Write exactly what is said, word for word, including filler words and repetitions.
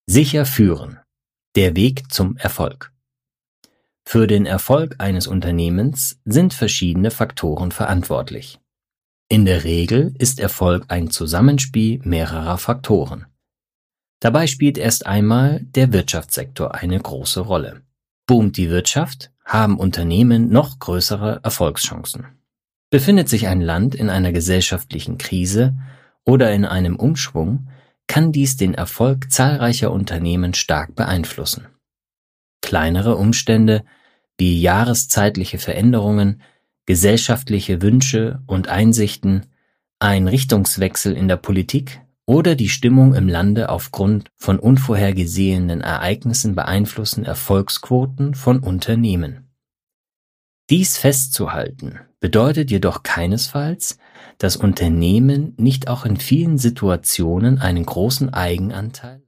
Sicher führen. Der Weg zum Erfolg. Für den Erfolg eines Unternehmens sind verschiedene Faktoren verantwortlich. In der Regel ist Erfolg ein Zusammenspiel mehrerer Faktoren. Dabei spielt erst einmal der Wirtschaftssektor eine große Rolle. Boomt die Wirtschaft, haben Unternehmen noch größere Erfolgschancen. Befindet sich ein Land in einer gesellschaftlichen Krise oder in einem Umschwung, kann dies den Erfolg zahlreicher Unternehmen stark beeinflussen. Kleinere Umstände wie jahreszeitliche Veränderungen, gesellschaftliche Wünsche und Einsichten, ein Richtungswechsel in der Politik oder die Stimmung im Lande aufgrund von unvorhergesehenen Ereignissen beeinflussen Erfolgsquoten von Unternehmen. Dies festzuhalten bedeutet jedoch keinesfalls, dass Unternehmen nicht auch in vielen Situationen einen großen Eigenanteil